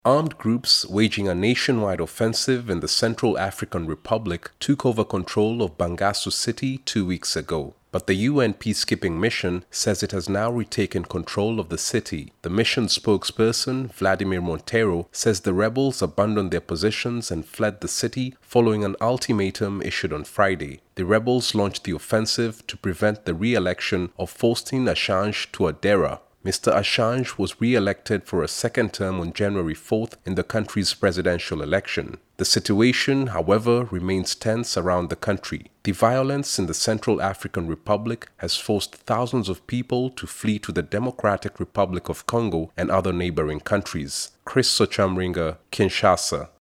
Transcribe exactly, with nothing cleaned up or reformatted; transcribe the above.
Armed groups waging a nationwide offensive in the Central African Republic took over control of Bangassou City two weeks ago. But the U N peacekeeping mission says it has now retaken control of the city. The mission spokesperson, Vladimir Montero, says the rebels abandoned their positions and fled the city following an ultimatum issued on Friday. The rebels launched the offensive to prevent the re-election of Faustin Archange Touadéra. Mister Archange was re-elected for a second term on January fourth in the country's presidential election. The situation, however, remains tense around the country. The violence in the Central African Republic has forced thousands of people to flee to the Democratic Republic of Congo and other neighboring countries. Chris Sochamringa, Kinshasa.